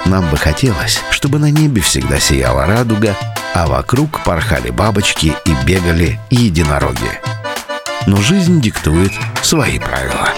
Нам бы хотелось, чтобы на небе всегда сияла радуга, а вокруг порхали бабочки и бегали единороги. Но жизнь диктует свои правила.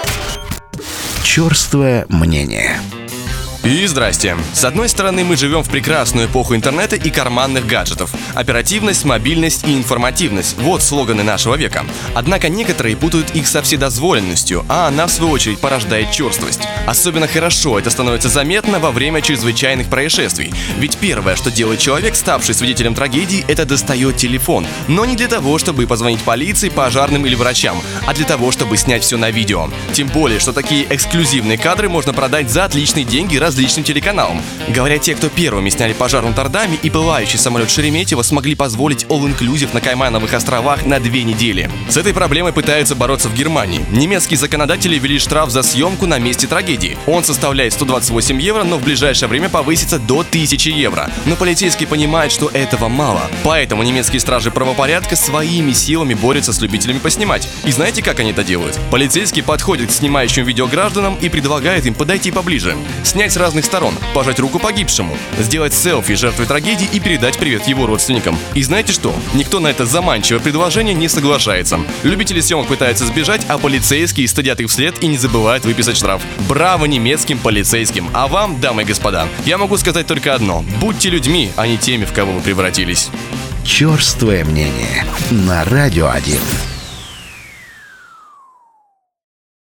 Чёрствое мнение. И здрасте. С одной стороны, мы живем в прекрасную эпоху интернета и карманных гаджетов. Оперативность, мобильность и информативность – вот слоганы нашего века. Однако некоторые путают их со вседозволенностью, а она, в свою очередь, порождает черствость. Особенно хорошо это становится заметно во время чрезвычайных происшествий. Ведь первое, что делает человек, ставший свидетелем трагедии, это достает телефон. Но не для того, чтобы позвонить полиции, пожарным или врачам, а для того, чтобы снять все на видео. Тем более, что такие эксклюзивные кадры можно продать за отличные деньги различным телеканалам. Говорят, те, кто первыми сняли пожар в Нотр-Даме и пылающий самолет Шереметьево, смогли позволить all-inclusive на Каймановых островах на 2 недели. С этой проблемой пытаются бороться в Германии. Немецкие законодатели ввели штраф за съемку на месте трагедии. Он составляет 128 евро, но в ближайшее время повысится до 1000 евро. Но полицейские понимают, что этого мало. Поэтому немецкие стражи правопорядка своими силами борются с любителями поснимать. И знаете, как они это делают? Полицейские подходят к снимающим видео гражданам и предлагают им подойти поближе, снять с разных сторон, пожать руку погибшему, сделать селфи жертвы трагедии и передать привет его родственникам. И знаете что? Никто на это заманчивое предложение не соглашается. Любители съемок пытаются сбежать, а полицейские стыдят их вслед и не забывают выписать штраф. Браво немецким полицейским! А вам, дамы и господа, я могу сказать только одно: будьте людьми, а не теми, в кого вы превратились. Чёрствое мнение на Радио 1.